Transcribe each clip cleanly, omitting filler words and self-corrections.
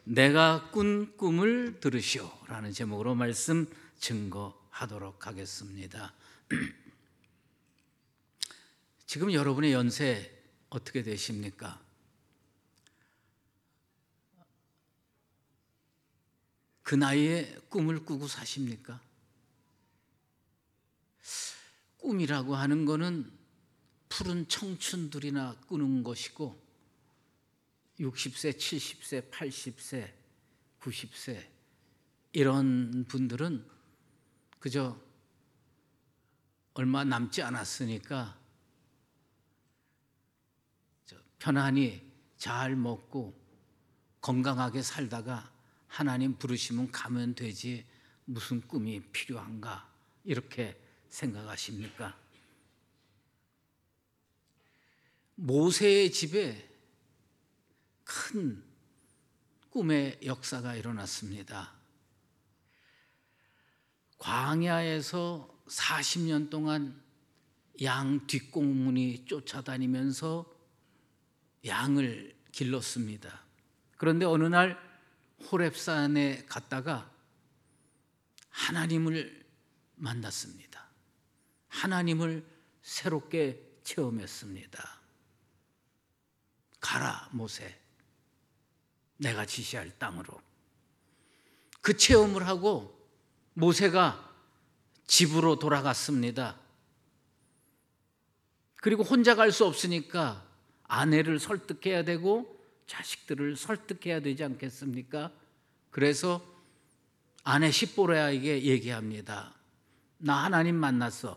내가 꾼 꿈을 들으시오 라는 제목으로 말씀 증거하도록 하겠습니다. 지금 여러분의 연세 어떻게 되십니까? 그 나이에 꿈을 꾸고 사십니까? 꿈이라고 하는 거는 푸른 청춘들이나 꾸는 것이고 60세, 70세, 80세, 90세 이런 분들은 그저 얼마 남지 않았으니까 편안히 잘 먹고 건강하게 살다가 하나님 부르시면 가면 되지 무슨 꿈이 필요한가 이렇게 생각하십니까? 모세의 집에 큰 꿈의 역사가 일어났습니다. 광야에서 40년 동안 양 뒷공문이 쫓아다니면서 양을 길렀습니다. 그런데 어느 날 호렙산에 갔다가 하나님을 만났습니다. 하나님을 새롭게 체험했습니다. 가라 모세, 내가 지시할 땅으로. 그 체험을 하고 모세가 집으로 돌아갔습니다. 그리고 혼자 갈 수 없으니까 아내를 설득해야 되고 자식들을 설득해야 되지 않겠습니까? 그래서 아내 십보라에게 얘기합니다. 나 하나님 만났어.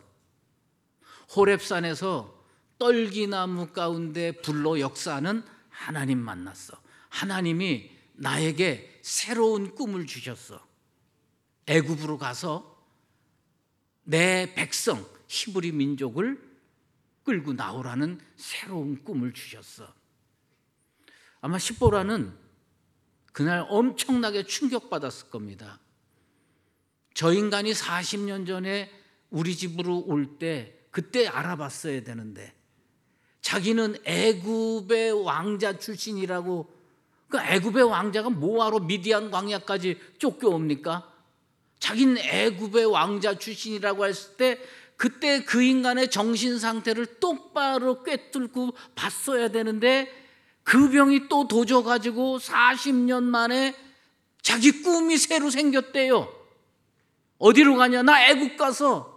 호렙산에서 떨기나무 가운데 불로 역사하는 하나님 만났어. 하나님이 나에게 새로운 꿈을 주셨어. 애굽으로 가서 내 백성 히브리 민족을 끌고 나오라는 새로운 꿈을 주셨어. 아마 십보라는 그날 엄청나게 충격받았을 겁니다. 저 인간이 40년 전에 우리 집으로 올 때 그때 알아봤어야 되는데 자기는 애굽의 왕자 출신이라고. 그 애굽의 왕자가 뭐하러 미디안 광야까지 쫓겨옵니까? 자기는 애굽의 왕자 출신이라고 했을 때 그때 그 인간의 정신 상태를 똑바로 꿰뚫고 봤어야 되는데 그 병이 또 도져가지고 40년 만에 자기 꿈이 새로 생겼대요. 어디로 가냐? 나 애굽 가서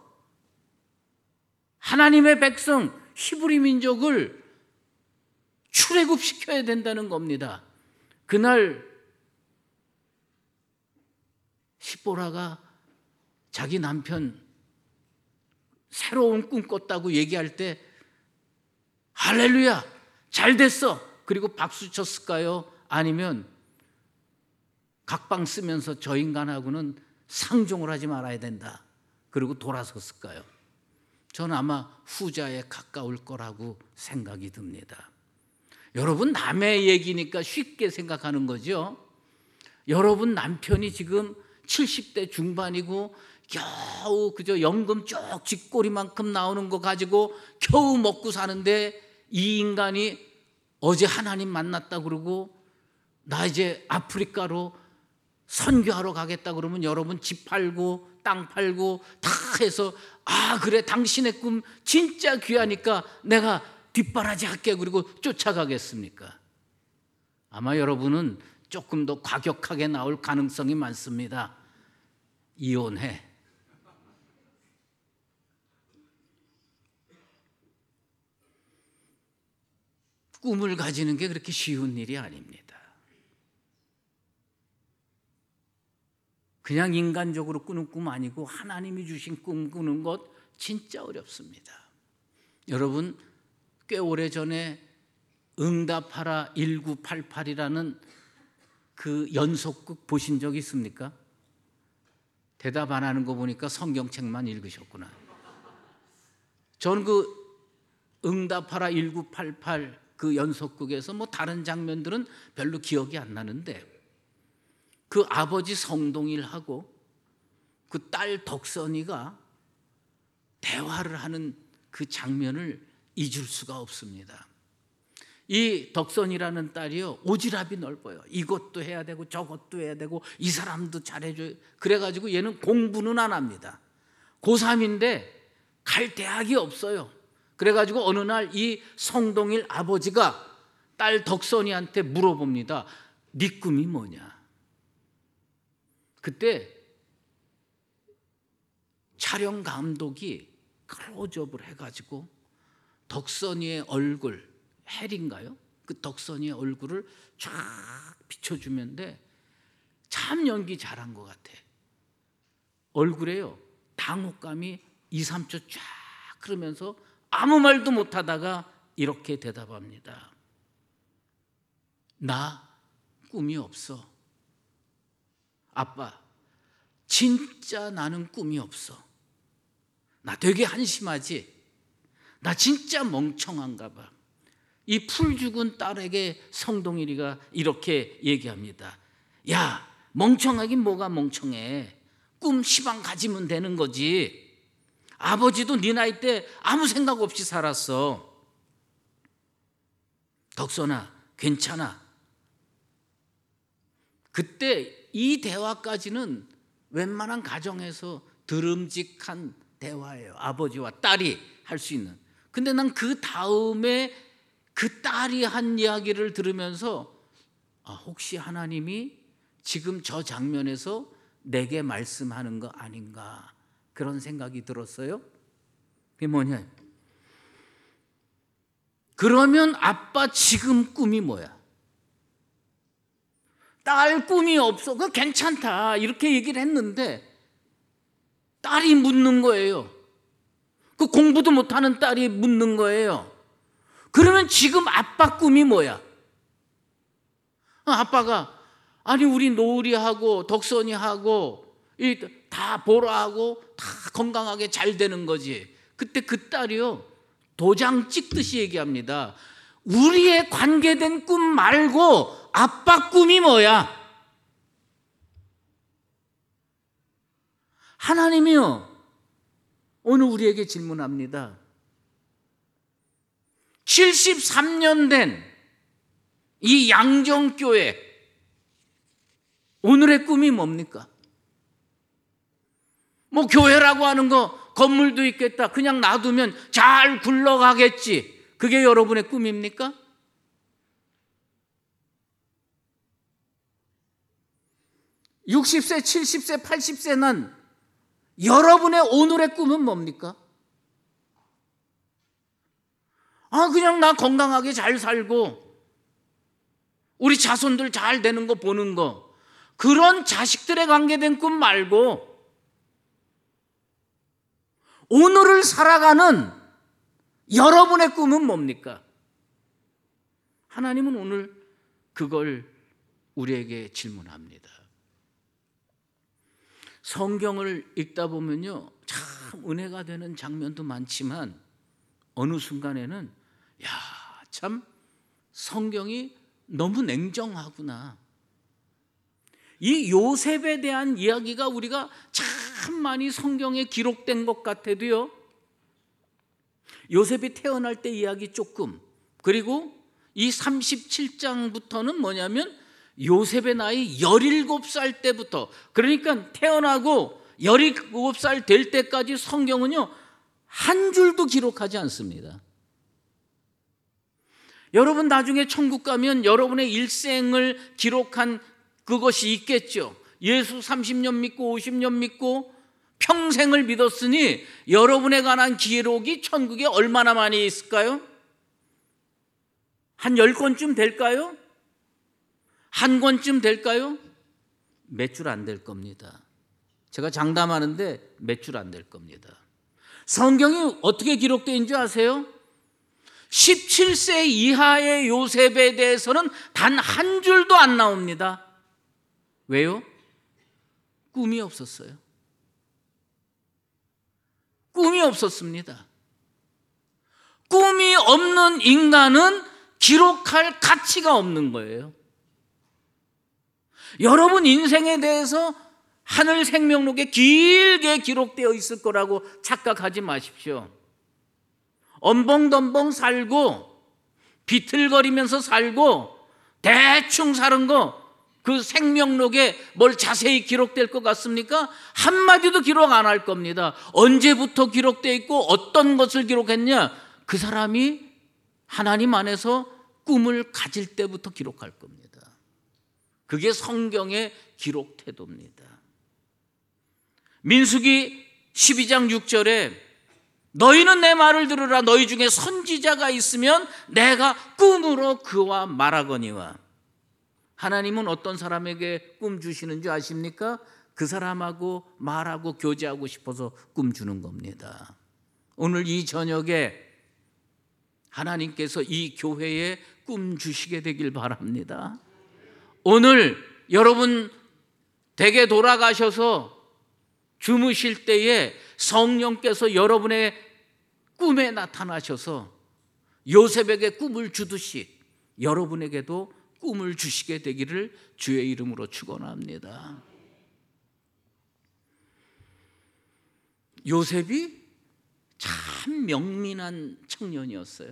하나님의 백성 히브리 민족을 출애굽시켜야 된다는 겁니다. 그날 십보라가 자기 남편 새로운 꿈 꿨다고 얘기할 때 할렐루야 잘 됐어 그리고 박수 쳤을까요? 아니면 각방 쓰면서 저 인간하고는 상종을 하지 말아야 된다 그리고 돌아섰을까요? 저는 아마 후자에 가까울 거라고 생각이 듭니다. 여러분 남의 얘기니까 쉽게 생각하는 거죠. 여러분 남편이 지금 70대 중반이고 겨우 그저 연금 쭉 쥐꼬리만큼 나오는 거 가지고 겨우 먹고 사는데 이 인간이 어제 하나님 만났다 그러고 나 이제 아프리카로 선교하러 가겠다 그러면 여러분 집 팔고 땅 팔고 다 해서 아 그래 당신의 꿈 진짜 귀하니까 내가 뒷바라지 할게 그리고 쫓아가겠습니까? 아마 여러분은 조금 더 과격하게 나올 가능성이 많습니다. 이혼해. 꿈을 가지는 게 그렇게 쉬운 일이 아닙니다. 그냥 인간적으로 꾸는 꿈 아니고 하나님이 주신 꿈 꾸는 것 진짜 어렵습니다. 여러분 꽤 오래전에 응답하라 1988이라는 그 연속극 보신 적 있습니까? 대답 안 하는 거 보니까 성경책만 읽으셨구나. 저는 그 응답하라 1988 그 연속극에서 뭐 다른 장면들은 별로 기억이 안 나는데 그 아버지 성동일하고 그 딸 덕선이가 대화를 하는 그 장면을 잊을 수가 없습니다. 이 덕선이라는 딸이요, 오지랖이 넓어요. 이것도 해야 되고 저것도 해야 되고 이 사람도 잘해줘요. 그래가지고 얘는 공부는 안 합니다. 고3인데 갈 대학이 없어요. 그래가지고 어느 날 이 성동일 아버지가 딸 덕선이한테 물어봅니다. 네 꿈이 뭐냐? 그때 촬영 감독이 클로즈업을 해가지고 덕선이의 얼굴, 헬인가요? 그 덕선이의 얼굴을 쫙 비춰주면데 참 연기 잘한 것 같아. 얼굴에요, 당혹감이 2, 3초 쫙 흐르면서 아무 말도 못하다가 이렇게 대답합니다. 나 꿈이 없어. 아빠, 진짜 나는 꿈이 없어. 나 되게 한심하지? 나 진짜 멍청한가 봐. 이 풀 죽은 딸에게 성동일이가 이렇게 얘기합니다. 야, 멍청하긴 뭐가 멍청해. 꿈 시방 가지면 되는 거지. 아버지도 네 나이 때 아무 생각 없이 살았어. 덕선아, 괜찮아. 그때 이 대화까지는 웬만한 가정에서 드름직한 대화예요. 아버지와 딸이 할 수 있는. 근데 난 그 다음에 그 딸이 한 이야기를 들으면서 혹시 하나님이 지금 저 장면에서 내게 말씀하는 거 아닌가, 그런 생각이 들었어요. 그게 뭐냐? 그러면 아빠 지금 꿈이 뭐야? 딸 꿈이 없어. 그거 괜찮다. 이렇게 얘기를 했는데 딸이 묻는 거예요. 그 공부도 못하는 딸이 묻는 거예요. 그러면 지금 아빠 꿈이 뭐야? 아빠가 아니 우리 노을이하고 덕선이하고 다 보라하고 다 건강하게 잘 되는 거지. 그때 그 딸이요, 도장 찍듯이 얘기합니다. 우리의 관계된 꿈 말고 아빠 꿈이 뭐야? 하나님이요, 오늘 우리에게 질문합니다. 73년 된 이 양정교회, 오늘의 꿈이 뭡니까? 뭐 교회라고 하는 거 건물도 있겠다, 그냥 놔두면 잘 굴러가겠지, 그게 여러분의 꿈입니까? (60세) (70세) (80세는) 여러분의 오늘의 꿈은 뭡니까? 그냥 나 건강하게 잘 살고 우리 자손들 잘 되는 거 보는 거, 그런 자식들에 관계된 꿈 말고 오늘을 살아가는 여러분의 꿈은 뭡니까? 하나님은 오늘 그걸 우리에게 질문합니다. 성경을 읽다 보면요, 참 은혜가 되는 장면도 많지만 어느 순간에는 참 성경이 너무 냉정하구나. 이 요셉에 대한 이야기가 우리가 참 많이 성경에 기록된 것 같아도요, 요셉이 태어날 때 이야기 조금, 그리고 이 37장부터는 뭐냐면 요셉의 나이 17살 때부터, 그러니까 태어나고 17살 될 때까지 성경은요 한 줄도 기록하지 않습니다. 여러분 나중에 천국 가면 여러분의 일생을 기록한 그것이 있겠죠. 예수 30년 믿고 50년 믿고 평생을 믿었으니 여러분에 관한 기록이 천국에 얼마나 많이 있을까요? 한 10권쯤 될까요? 한 권쯤 될까요? 몇 줄 안 될 겁니다. 제가 장담하는데 몇 줄 안 될 겁니다. 성경이 어떻게 기록되어 있는 줄 아세요? 17세 이하의 요셉에 대해서는 단 한 줄도 안 나옵니다. 왜요? 꿈이 없었어요. 꿈이 없었습니다. 꿈이 없는 인간은 기록할 가치가 없는 거예요. 여러분 인생에 대해서 하늘 생명록에 길게 기록되어 있을 거라고 착각하지 마십시오. 엄벙덤벙 살고 비틀거리면서 살고 대충 사는 거, 그 생명록에 뭘 자세히 기록될 것 같습니까? 한마디도 기록 안 할 겁니다. 언제부터 기록되어 있고 어떤 것을 기록했냐? 그 사람이 하나님 안에서 꿈을 가질 때부터 기록할 겁니다. 그게 성경의 기록 태도입니다. 민수기 12장 6절에 너희는 내 말을 들으라. 너희 중에 선지자가 있으면 내가 꿈으로 그와 말하거니와. 하나님은 어떤 사람에게 꿈 주시는 줄 아십니까? 그 사람하고 말하고 교제하고 싶어서 꿈 주는 겁니다. 오늘 이 저녁에 하나님께서 이 교회에 꿈 주시게 되길 바랍니다. 오늘 여러분 댁에 돌아가셔서 주무실 때에 성령께서 여러분의 꿈에 나타나셔서 요셉에게 꿈을 주듯이 여러분에게도 꿈을 주시게 되기를 주의 이름으로 축원합니다. 요셉이 참 명민한 청년이었어요.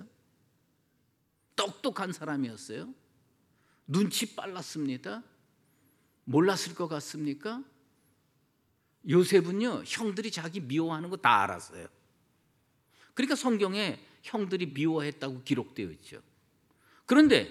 똑똑한 사람이었어요. 눈치 빨랐습니다. 몰랐을 것 같습니까? 요셉은요, 형들이 자기 미워하는 거 다 알았어요. 그러니까 성경에 형들이 미워했다고 기록되어 있죠. 그런데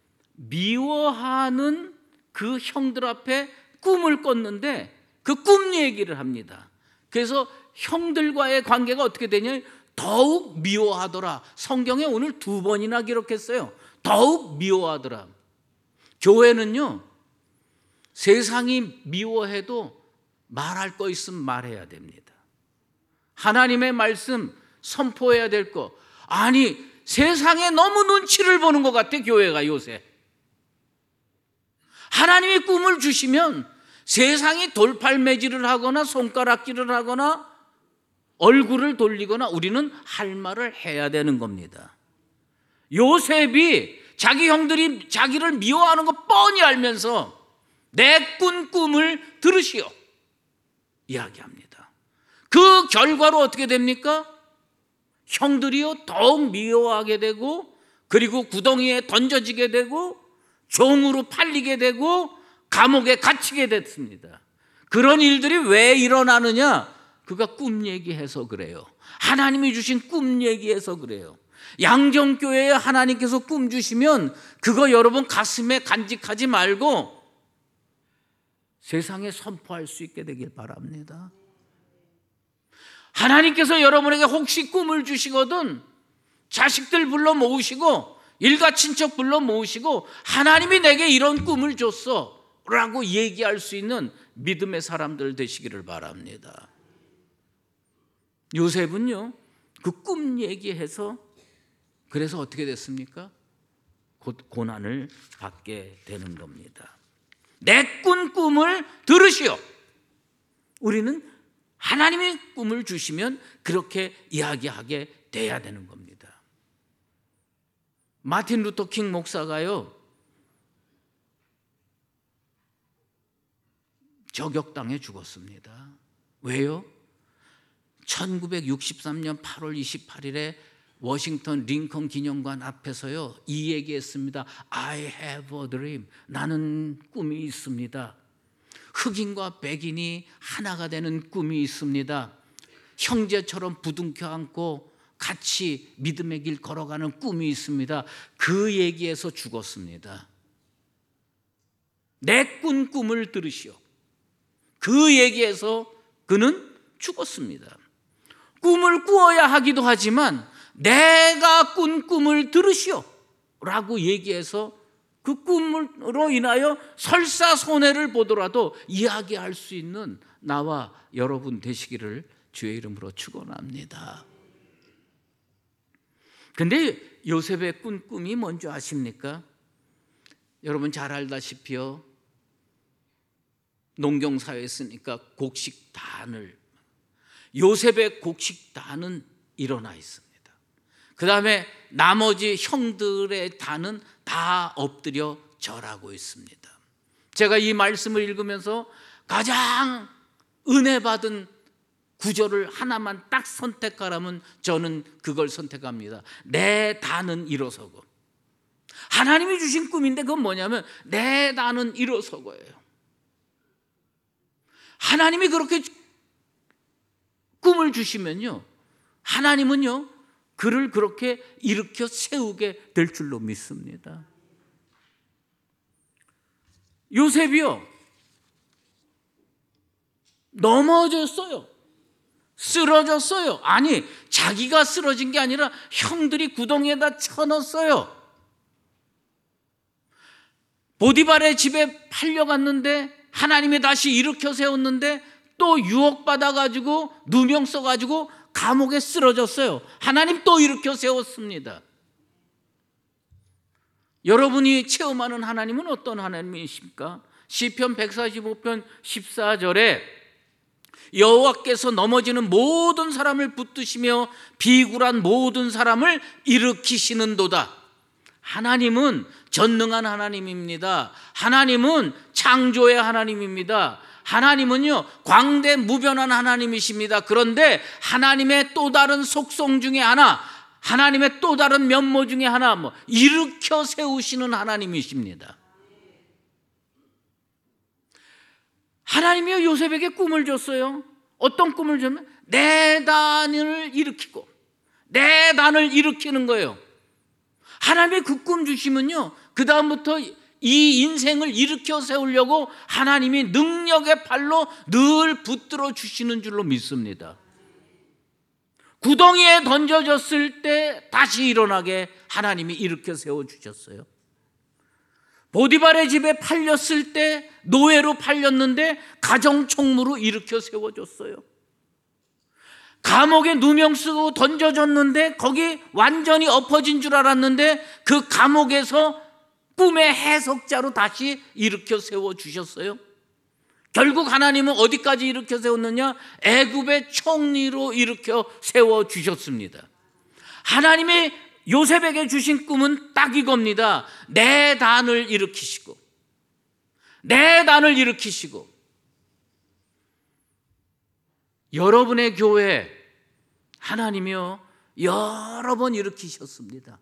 미워하는 그 형들 앞에 꿈을 꿨는데 그 꿈 얘기를 합니다. 그래서 형들과의 관계가 어떻게 되냐? 더욱 미워하더라. 성경에 오늘 2번이나 기록했어요. 더욱 미워하더라. 교회는요, 세상이 미워해도 말할 거 있으면 말해야 됩니다. 하나님의 말씀 선포해야 될 거. 아니, 세상에 너무 눈치를 보는 것 같아, 교회가 요새. 하나님이 꿈을 주시면 세상이 돌팔매질을 하거나 손가락질을 하거나 얼굴을 돌리거나 우리는 할 말을 해야 되는 겁니다. 요셉이 자기 형들이 자기를 미워하는 거 뻔히 알면서 내 꾼 꿈을 들으시오 이야기합니다. 그 결과로 어떻게 됩니까? 형들이요 더욱 미워하게 되고, 그리고 구덩이에 던져지게 되고, 종으로 팔리게 되고, 감옥에 갇히게 됐습니다. 그런 일들이 왜 일어나느냐? 그가 꿈 얘기해서 그래요. 하나님이 주신 꿈 얘기해서 그래요. 양정교회에 하나님께서 꿈 주시면 그거 여러분 가슴에 간직하지 말고 세상에 선포할 수 있게 되길 바랍니다. 하나님께서 여러분에게 혹시 꿈을 주시거든 자식들 불러 모으시고 일가 친척 불러 모으시고 하나님이 내게 이런 꿈을 줬어 라고 얘기할 수 있는 믿음의 사람들 되시기를 바랍니다. 요셉은요 그 꿈 얘기해서 그래서 어떻게 됐습니까? 곧 고난을 받게 되는 겁니다. 내 꾼 꿈을 들으시오. 우리는 하나님이 꿈을 주시면 그렇게 이야기하게 돼야 되는 겁니다. 마틴 루터 킹 목사가요 저격당해 죽었습니다. 왜요? 1963년 8월 28일에 워싱턴 링컨 기념관 앞에서요 이 얘기했습니다. I have a dream. 나는 꿈이 있습니다. 흑인과 백인이 하나가 되는 꿈이 있습니다. 형제처럼 부둥켜 안고 같이 믿음의 길 걸어가는 꿈이 있습니다. 그 얘기에서 죽었습니다. 내 꾼 꿈을 들으시오. 그 얘기에서 그는 죽었습니다. 꿈을 꾸어야 하기도 하지만 내가 꾼 꿈을 들으시오 라고 얘기해서 그 꿈으로 인하여 설사 손해를 보더라도 이야기할 수 있는 나와 여러분 되시기를 주의 이름으로 축원합니다. 근데 요셉의 꾼 꿈이 뭔지 아십니까? 여러분 잘 알다시피요 농경사회에 있으니까 곡식단을, 요셉의 곡식단은 일어나 있습니다. 그 다음에 나머지 형들의 단은 다 엎드려 절하고 있습니다. 제가 이 말씀을 읽으면서 가장 은혜 받은 구절을 하나만 딱 선택하라면 저는 그걸 선택합니다. 내 단은 일어서고 하나님이 주신 꿈인데 그건 뭐냐면 내 단은 일어서고예요. 하나님이 그렇게 꿈을 주시면요, 하나님은요 그를 그렇게 일으켜 세우게 될 줄로 믿습니다. 요셉이요 넘어졌어요. 쓰러졌어요. 아니, 자기가 쓰러진 게 아니라 형들이 구덩이에다 쳐넣었어요. 보디발의 집에 팔려갔는데 하나님이 다시 일으켜 세웠는데 또 유혹받아가지고 누명 써가지고 감옥에 쓰러졌어요. 하나님 또 일으켜 세웠습니다. 여러분이 체험하는 하나님은 어떤 하나님이십니까? 시편 145편 14절에 여호와께서 넘어지는 모든 사람을 붙드시며 비굴한 모든 사람을 일으키시는도다. 하나님은 전능한 하나님입니다. 하나님은 창조의 하나님입니다. 하나님은요 광대무변한 하나님이십니다. 그런데 하나님의 또 다른 속성 중에 하나, 하나님의 또 다른 면모 중에 하나, 일으켜 세우시는 하나님이십니다. 하나님이 요셉에게 꿈을 줬어요. 어떤 꿈을 줬냐면 내 단을 일으키고 내 단을 일으키는 거예요. 하나님이 그 꿈 주시면요 그 다음부터 이 인생을 일으켜 세우려고 하나님이 능력의 팔로 늘 붙들어 주시는 줄로 믿습니다. 구덩이에 던져졌을 때 다시 일어나게 하나님이 일으켜 세워주셨어요. 보디발의 집에 팔렸을 때 노예로 팔렸는데 가정총무로 일으켜 세워줬어요. 감옥에 누명 쓰고 던져졌는데 거기 완전히 엎어진 줄 알았는데 그 감옥에서 꿈의 해석자로 다시 일으켜 세워주셨어요. 결국 하나님은 어디까지 일으켜 세웠느냐? 애굽의 총리로 일으켜 세워주셨습니다. 하나님이 요셉에게 주신 꿈은 딱 이겁니다. 내 단을 일으키시고 내 단을 일으키시고 여러분의 교회 하나님이요 여러 번 일으키셨습니다.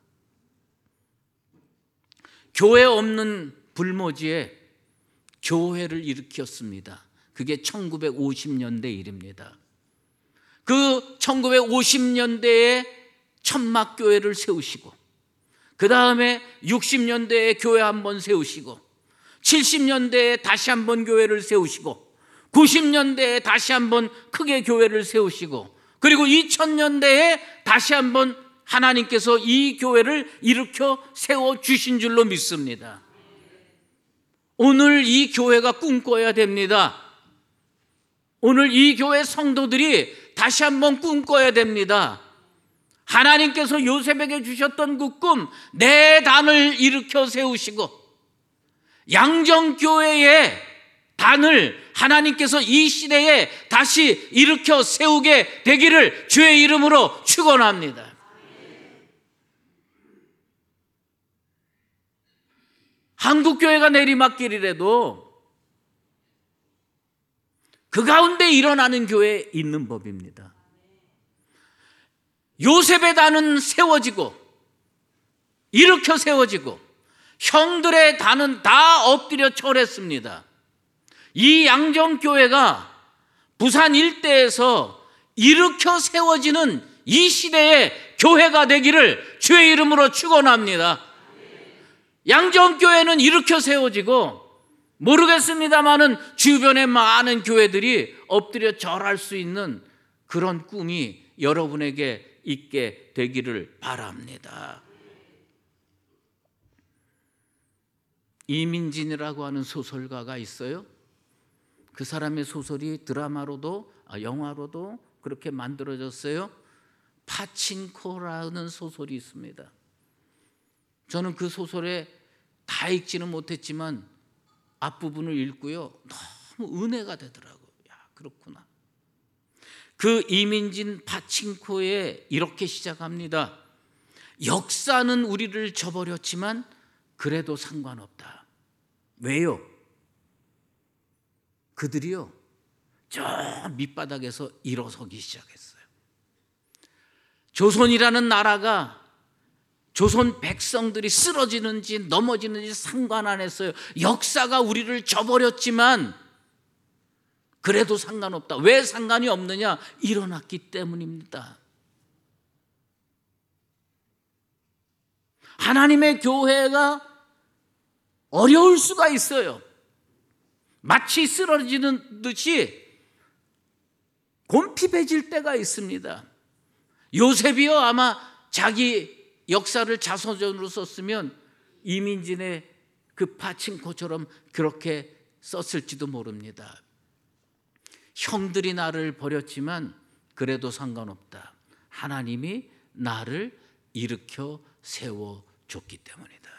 교회 없는 불모지에 교회를 일으켰습니다. 그게 1950년대 일입니다. 그 1950년대에 천막교회를 세우시고 그 다음에 60년대에 교회 한번 세우시고 70년대에 다시 한번 교회를 세우시고 90년대에 다시 한번 크게 교회를 세우시고 그리고 2000년대에 다시 한번 하나님께서 이 교회를 일으켜 세워주신 줄로 믿습니다. 오늘 이 교회가 꿈꿔야 됩니다. 오늘 이 교회 성도들이 다시 한번 꿈꿔야 됩니다. 하나님께서 요셉에게 주셨던 그 꿈, 내 단을 일으켜 세우시고 양정교회의 단을 하나님께서 이 시대에 다시 일으켜 세우게 되기를 주의 이름으로 축원합니다. 한국교회가 내리막길이라도 그 가운데 일어나는 교회에 있는 법입니다. 요셉의 단은 세워지고 일으켜 세워지고 형들의 단은 다 엎드려 절했습니다. 이 양정교회가 부산 일대에서 일으켜 세워지는 이 시대의 교회가 되기를 주의 이름으로 축원합니다. 양정교회는 일으켜 세워지고 모르겠습니다만은 주변에 많은 교회들이 엎드려 절할 수 있는 그런 꿈이 여러분에게 있게 되기를 바랍니다. 이민진이라고 하는 소설가가 있어요. 그 사람의 소설이 드라마로도 영화로도 그렇게 만들어졌어요. 파친코라는 소설이 있습니다. 저는 그 소설에 다 읽지는 못했지만 앞부분을 읽고요 너무 은혜가 되더라고요. 야, 그렇구나. 그 이민진 파친코에 이렇게 시작합니다. 역사는 우리를 저버렸지만 그래도 상관없다. 왜요? 그들이요 저 밑바닥에서 일어서기 시작했어요. 조선이라는 나라가 조선 백성들이 쓰러지는지 넘어지는지 상관 안 했어요. 역사가 우리를 져버렸지만 그래도 상관없다. 왜 상관이 없느냐? 일어났기 때문입니다. 하나님의 교회가 어려울 수가 있어요. 마치 쓰러지는 듯이 곰핍해질 때가 있습니다. 요셉이요, 아마 자기 역사를 자서전으로 썼으면 이민진의 그 파친코처럼 그렇게 썼을지도 모릅니다. 형들이 나를 버렸지만 그래도 상관없다. 하나님이 나를 일으켜 세워줬기 때문이다.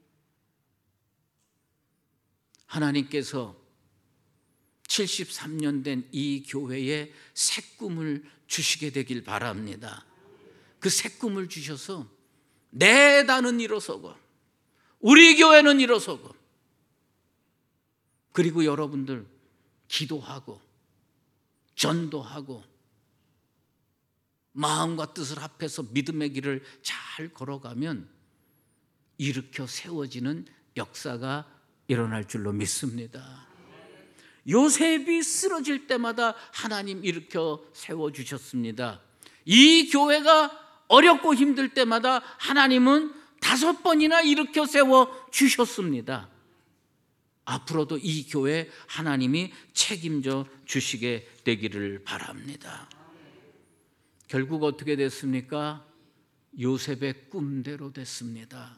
하나님께서 73년 된 이 교회에 새 꿈을 주시게 되길 바랍니다. 그 새 꿈을 주셔서 내 단은 일어서고 우리 교회는 일어서고, 그리고 여러분들 기도하고 전도하고 마음과 뜻을 합해서 믿음의 길을 잘 걸어가면 일으켜 세워지는 역사가 일어날 줄로 믿습니다. 요셉이 쓰러질 때마다 하나님 일으켜 세워주셨습니다. 이 교회가 어렵고 힘들 때마다 하나님은 5번이나 일으켜 세워주셨습니다. 앞으로도 이 교회 하나님이 책임져 주시게 되기를 바랍니다. 결국 어떻게 됐습니까? 요셉의 꿈대로 됐습니다.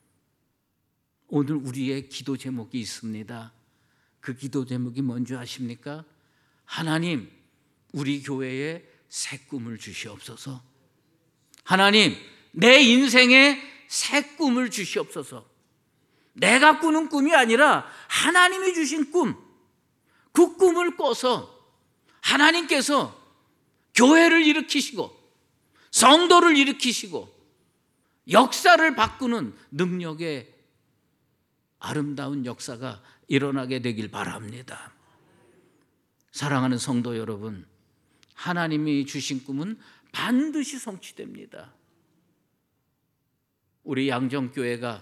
오늘 우리의 기도 제목이 있습니다. 그 기도 제목이 뭔지 아십니까? 하나님, 우리 교회에 새 꿈을 주시옵소서. 하나님, 내 인생에 새 꿈을 주시옵소서. 내가 꾸는 꿈이 아니라 하나님이 주신 꿈, 그 꿈을 꿔서 하나님께서 교회를 일으키시고 성도를 일으키시고 역사를 바꾸는 능력의 아름다운 역사가 일어나게 되길 바랍니다. 사랑하는 성도 여러분, 하나님이 주신 꿈은 반드시 성취됩니다. 우리 양정교회가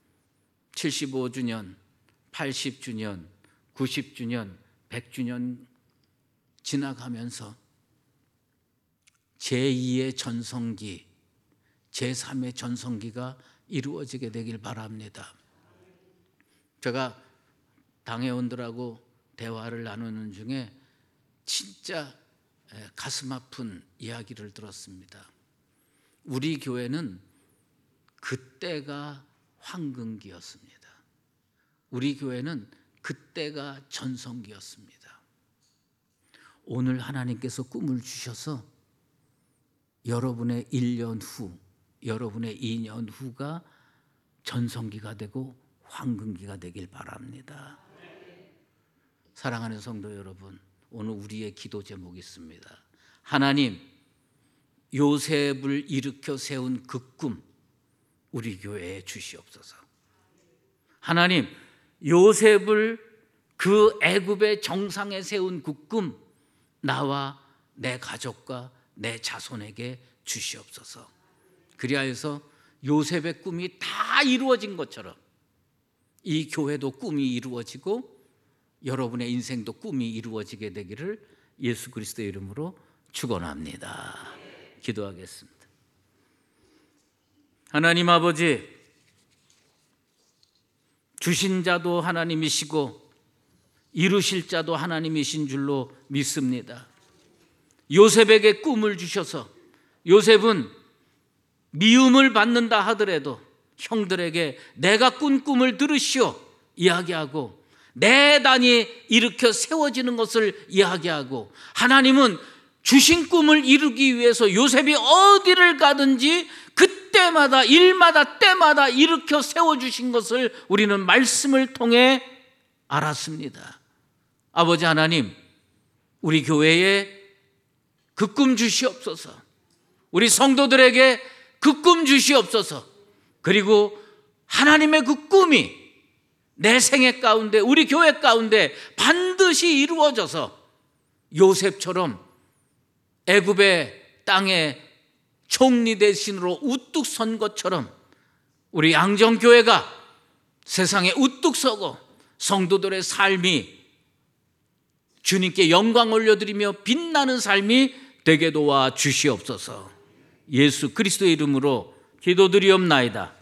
75주년, 80주년, 90주년, 100주년 지나가면서 제2의 전성기, 제3의 전성기가 이루어지게 되길 바랍니다. 제가 당회원들하고 대화를 나누는 중에 진짜 가슴 아픈 이야기를 들었습니다. 우리 교회는 그때가 황금기였습니다. 우리 교회는 그때가 전성기였습니다. 오늘 하나님께서 꿈을 주셔서 여러분의 1년 후, 여러분의 2년 후가 전성기가 되고 황금기가 되길 바랍니다. 사랑하는 성도 여러분, 오늘 우리의 기도 제목이 있습니다. 하나님, 요셉을 일으켜 세운 그 꿈 우리 교회에 주시옵소서. 하나님, 요셉을 그 애굽의 정상에 세운 그 꿈 나와 내 가족과 내 자손에게 주시옵소서. 그리하여서 요셉의 꿈이 다 이루어진 것처럼 이 교회도 꿈이 이루어지고 여러분의 인생도 꿈이 이루어지게 되기를 예수 그리스도의 이름으로 축원합니다. 기도하겠습니다. 하나님 아버지, 주신 자도 하나님이시고 이루실 자도 하나님이신 줄로 믿습니다. 요셉에게 꿈을 주셔서 요셉은 미움을 받는다 하더라도 형들에게 내가 꾼 꿈을 들으시오 이야기하고 내 단이 일으켜 세워지는 것을 이야기하고, 하나님은 주신 꿈을 이루기 위해서 요셉이 어디를 가든지 그때마다 일마다 때마다 일으켜 세워주신 것을 우리는 말씀을 통해 알았습니다. 아버지 하나님, 우리 교회에 그 꿈 주시옵소서. 우리 성도들에게 그 꿈 주시옵소서. 그리고 하나님의 그 꿈이 내 생애 가운데, 우리 교회 가운데 반드시 이루어져서 요셉처럼 애굽의 땅에 총리 대신으로 우뚝 선 것처럼 우리 양정교회가 세상에 우뚝 서고 성도들의 삶이 주님께 영광 올려드리며 빛나는 삶이 되게 도와 주시옵소서. 예수 그리스도의 이름으로 기도드리옵나이다.